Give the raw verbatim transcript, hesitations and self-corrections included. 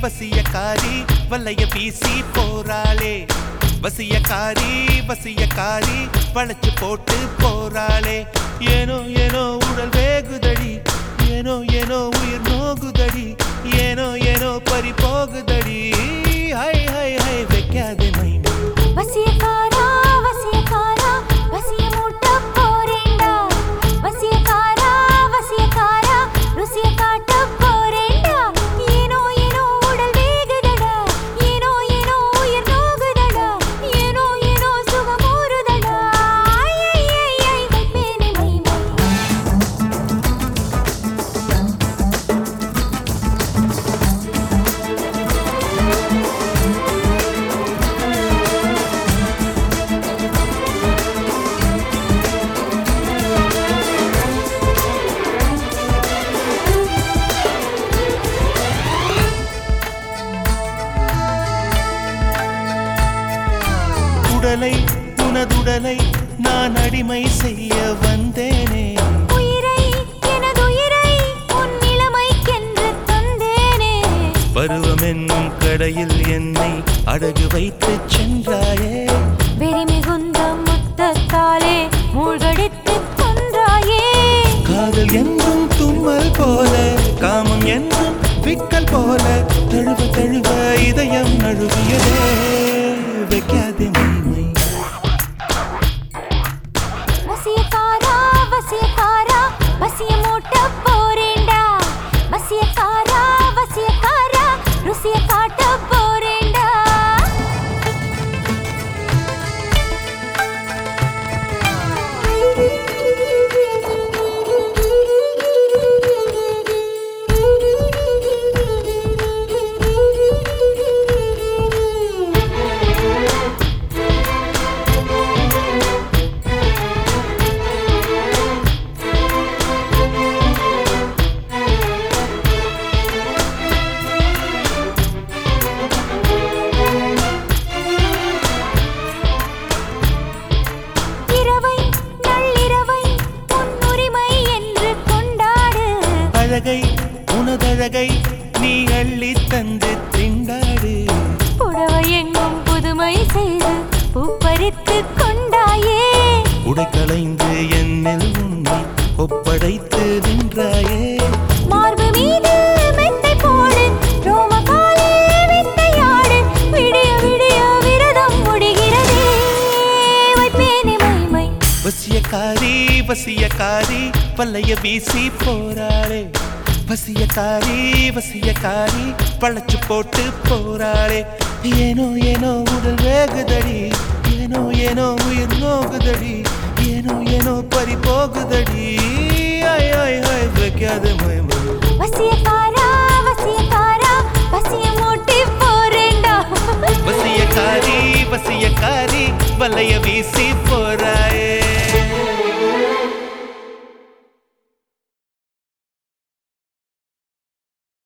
வசியக்காரி வலைய வீசி போறாளே வசியக்காரி வசியக்காரி வளைச்சு போட்டு போறாளே ஏனோ ஏனோ உடல் வேகுதடி ஏனோ ஏனோ உயிர் நோகுதடி ஏனோ ஏனோ பறி போகுதடி ஹை ஹை ஹை வைக்காதே மைனா வசியக்காரா வசியக்காரா வசிய மூட்ட போறேண்டா வசியக்காரா வசியக்காரா ருசிய காட்ட போறேண்டா ஏனோ ஏனோ உடல் வேகுதடா ஏனோ ஏனோ உயிர் நோகுதடா ஏனோ ஏனோ சுகம் ஊறுதடா ஐ ஐ ஐ வைப்பேனே மைனா உடலை உனதுடலை நான் அடிமை செய்ய வந்தேனே உயிரை எனதுயிரை உன் நிலைமைக்கென்று தந்தேனே பருவம் என்னும் கடையில் என்னை அடகு வைத்து சென்றாயே வெறி மிகுந்த முத்தத்தாலே மூழ்கடித்து கொன்றாயே காதல் என்றும் தும்மல் போல காமம் என்றும் விக்கல் போல தழுவ தழுவ இதயம் நழுவியதே வைக்காதே மைமை வசியக்காரா வசியக்காரா வசிய மூட்ட போறேண்டா வசியக்காரா வசியக்காரா ருசிய காட்ட போறேண்டா இரவை நள்ளிரவை உன் உரிமை என்று கொண்டாடு அழகை உனதழகை நீ அள்ளி தந்து திண்டாடு புடவை எங்கும் புதுமை செய்து பூப்பறித்து கொண்டாயே உடை களைந்து என்னில் உன்னை ஒப்படைத்து நின்றாயே மார்பு மீது மெத்தை போடு ரோமகாலே வித்தையாடு விடிய விடிய விரதம் முடிகிறதே வைப்பேனே மைமை வசியக்காரி வசியக்காரி வலைய வீசி போறாளே வசியக்காரி வசியக்காரி பழச்சு போட்டு போறாளே ஏனோ ஏனோ உடல் வேகுதடி ஏனோ ஏனோ உயிர் நோகுதடி ஏனோ ஏனோ பறி போகுதடி ஐ ஐ ஐ வைக்காத மைமை வசியக்காரா